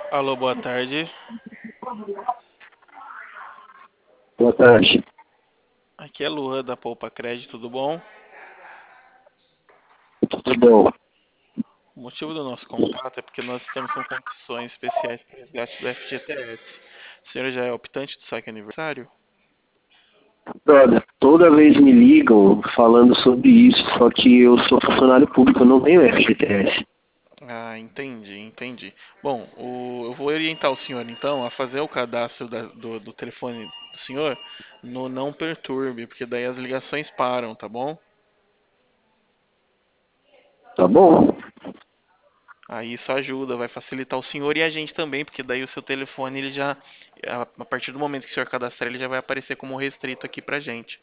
Alô, boa tarde. Boa tarde. Aqui é Luan da Poupa Crédito, tudo bom? Tudo bom? O motivo do nosso contato é porque nós estamos com condições especiais para resgate do FGTS. O senhor já é optante do saque aniversário? Olha, toda vez me ligam falando sobre isso, só que eu sou funcionário público, eu não tenho FGTS. Ah, entendi. Bom, eu vou orientar o senhor então a fazer o cadastro do telefone do senhor no Não Perturbe, porque daí as ligações param, tá bom? Tá bom? Aí isso ajuda, vai facilitar o senhor e a gente também, porque daí o seu telefone ele já, a partir do momento que o senhor cadastrar, ele já vai aparecer como restrito aqui pra gente.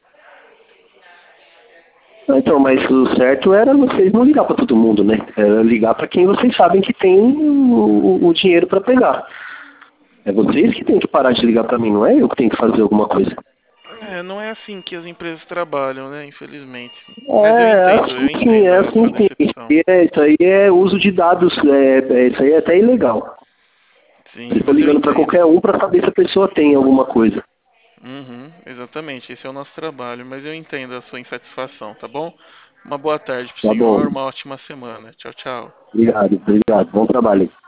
Então, mas o certo era vocês não ligar para todo mundo, né? Era ligar para quem vocês sabem que tem o dinheiro para pegar. É vocês que têm que parar de ligar para mim, não é eu que tenho que fazer alguma coisa. É, não é assim que as empresas trabalham, né? Infelizmente. Mas eu Assim sim, é entendo a assim sua sim. decepção. Isso aí é uso de dados, isso aí é até ilegal. Sim, Vocês estão mas eu ligando para entendo. qualquer um para saber se a pessoa tem alguma coisa. Uhum, exatamente, esse é o nosso trabalho, mas eu entendo a sua insatisfação, tá bom? Uma boa tarde pro Tá bom. senhor, uma ótima semana. Tchau, tchau. Obrigado. Bom trabalho.